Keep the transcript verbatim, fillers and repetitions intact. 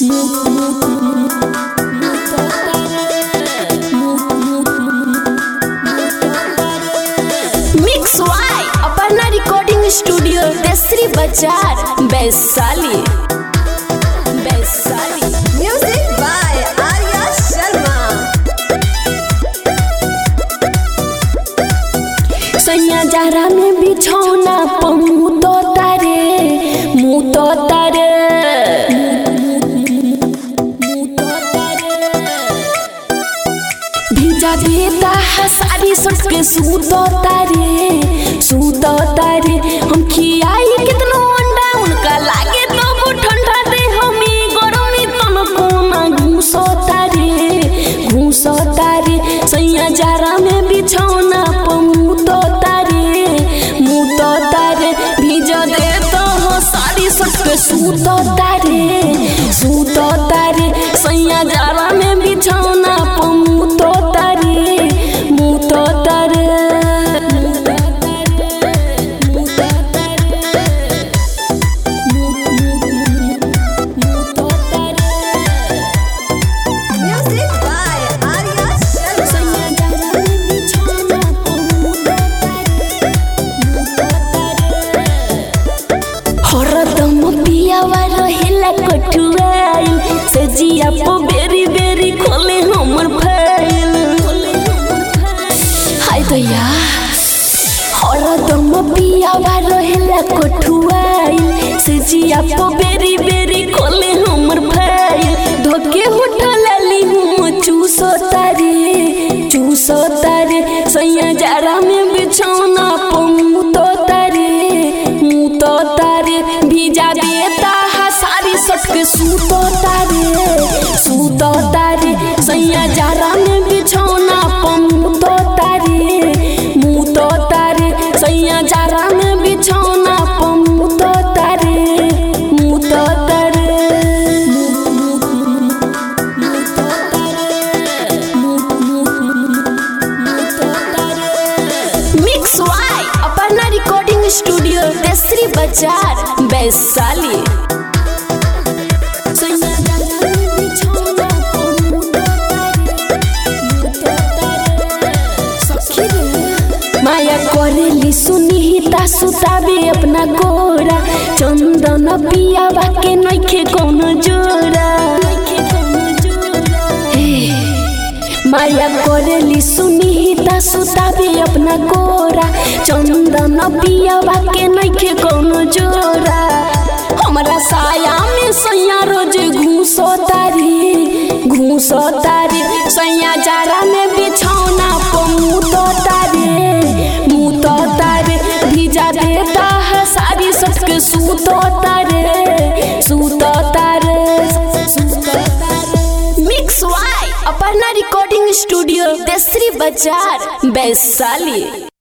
Mix by Aparna recording studio तेसरी बाजार Vaishali Vaishali. Music by Arya Sharma. सैया जारा में बिछौना पमु तो तारे मुँह तो तारे भिजा देता है सारी सट के सूतो तारे सूतो तारे। हम खियाई कितनो अंडा उनका लागे तो वो ठंडा दे हमें गरमी तन कोना घूसो तारे घूसो तारे। सैया जारा में बिछौना पमु तो तारे मुँह तो तारे भिजा देता है सारी सट के सूतो तारे सूतो तारे। सैया जारा में बिछौना पमु तो तारे मुँह तो तारे म्यूजिक बाय आर्या शर्मा। हरदम पियावा रहेला कठुआइल से जिया पो बेरी बेरी खोले हमर फाइल। हाय दैया हरदम पियावा रहेला कठुआइल से जिया पो बेरी बेरी खोले हमर फाइल। धोके होठा लाली हम चूसो तारे चूसो तारे। सैया जारा में बिछौना पमु तो तारे मुँह तो तारे भिजा देता है सारी सट के सूतो तारे सूतो तारे। सैया जारा में बिछौना पमु तो तारे मुँह तो तारे। सैया जारा में बिछौना पमु तो तारे मुँह तो तारे mix by Aparna recording studio तेसरी बाजार वैशाली। माया करेली सुनीता सुताबे अपना गोरा चंदन पियावा के नइखे कोनो जोरा। माया करेली सुनीता सुताबे अपना गोरा चंदन पियावा के नइखे कोनो जोरा। हमरा साया में सैया रोज घूसो तारे घूसो तारे। सैया जारा में बिछौना पमु तो तारे मुँह तो तारे भिजा देता है सारी सट के सूतो तारे सूतो तारे सूतो तारे। Mix by Aparna recording studio तेसरी बाजार वैशाली।